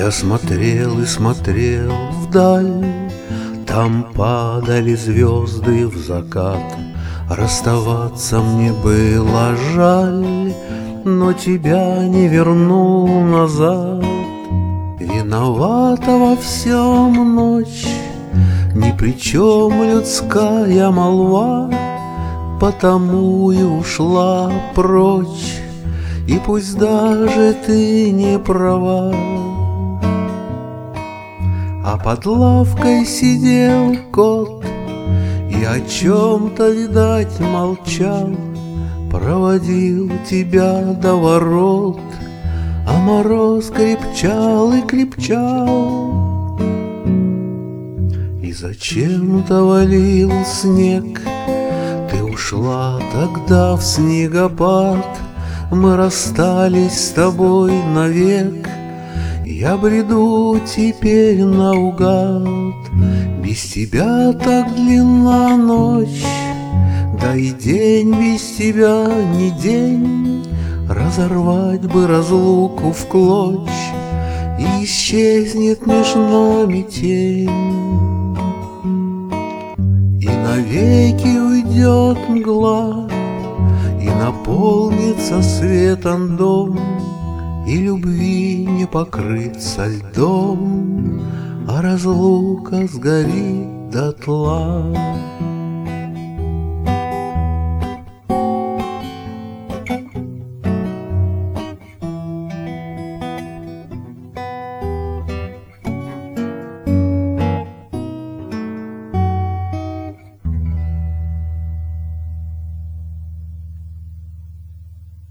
Я смотрел и смотрел вдаль, там падали звезды в закат. Расставаться мне было жаль, но тебя не верну назад. Виновата во всем ночь, ни при чем людская молва, потому и ушла прочь, и пусть даже ты не права. А под лавкой сидел кот и о чем-то, видать, молчал, проводил тебя до ворот, а мороз крепчал и крепчал. И зачем-то валил снег, ты ушла тогда в снегопад, мы расстались с тобой навек. Я бреду теперь наугад, без тебя так длинна ночь, да и день без тебя не день. Разорвать бы разлуку в клочь, и исчезнет между нами тень, и навеки уйдет мгла, и наполнится светом дом, и любви не покрыться льдом, а разлука сгорит дотла.